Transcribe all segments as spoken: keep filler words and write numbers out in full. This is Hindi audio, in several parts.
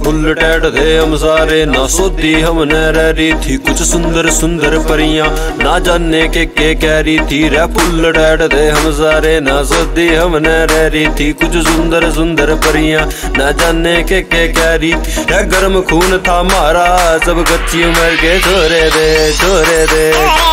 फुल टैट थे हम सारे, ना सोती हमने रह रही थी कुछ सुंदर सुंदर परियां, ना जाने के के कह रही थी रे फुल टैट थे हम सारे, ना सोती हमने रह रही थी कुछ सुंदर सुंदर परियां, ना जाने के के कह रही थी रे गर्म खून था हमारा, सब कच्ची उम्र के छोरे दे छोरे दे।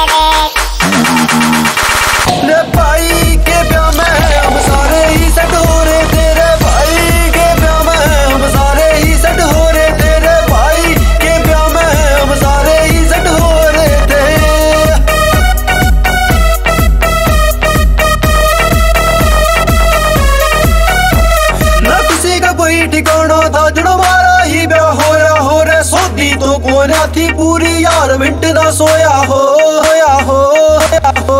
रे भाई के ब्याह में हम सारे ही सेट हो रहे थे, रे भाई के ब्याह में हम सारे ही सेट हो रहे थे, रे भाई के ब्याह में हम सारे ही सेट हो रहे थे। ना किसी का कोई ठिकाना था जड़ हमारा ही ब्याह होया हो रे, सोती तो कोना थी पूरी यार मिनट ना सोया हो होया हो होया हो।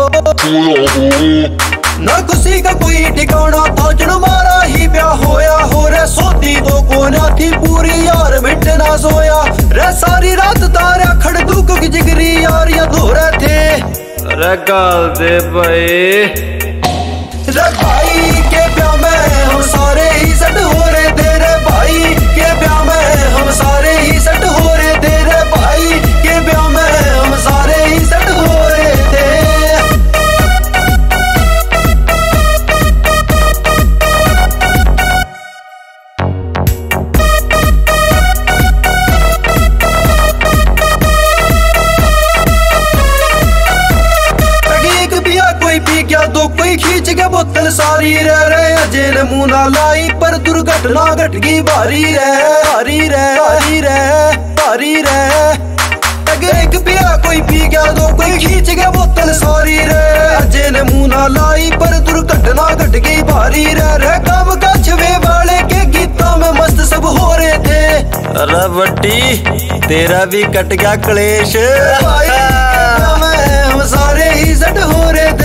ना किसी का कोई ठिकाना था जड़ हमारा ही ब्याह होया हो रे, सोती तो कोना थी पूरी यार मिनट ना सोया रे, सारी रात तारा खड़दूक की जिगरी यार या धो रहे थे। अरे गाल दे भाई रे भाई के ब्याह में हम सारे ही सेट हो रहे थे, रे भाई के ब्याह में हम सारे ही सेट हो रहे थे, रे भाई के ब्याह में हम सारे ही सेट हो रहे थे। कोई पी गया तो कोई खींच के बोतल सारी रह रहे, अजय ने मुंह ना लाई पर दुर्घटना घट गई भारी रह भारी रह भारी रह भारी रह। एक पिया कोई पी गया तो कोई खींच के बोतल सारी रह, अजय ने मुंह ना लाई पर दुर्घटना घट गई भारी रह रह। काम का छवे वाले के गीतों में मस्त सब हो रहे थे। अरे बट्टी तेरा भी कट गया क्लेश, हम सारे ही सेट हो रहे